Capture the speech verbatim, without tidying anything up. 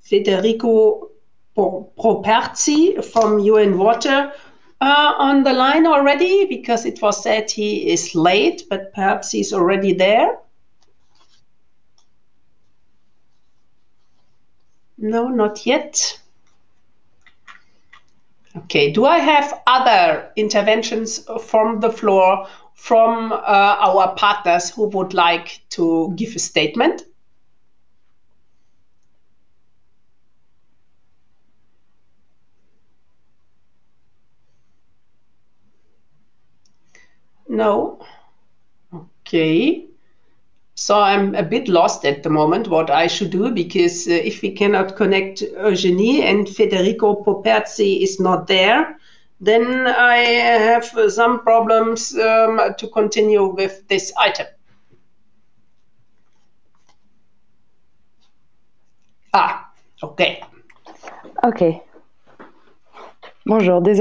Federico Properzi from U N Water uh, on the line already? Because it was said he is late, but perhaps he's already there. No, not yet. Okay, do I have other interventions from the floor from uh, our partners who would like to give a statement? No. Okay. So I'm a bit lost at the moment what I should do, because uh, if we cannot connect Eugenie and Federico Poperzi is not there, then I have uh, some problems um, to continue with this item. Ah, okay. Ok. Bonjour, désolé.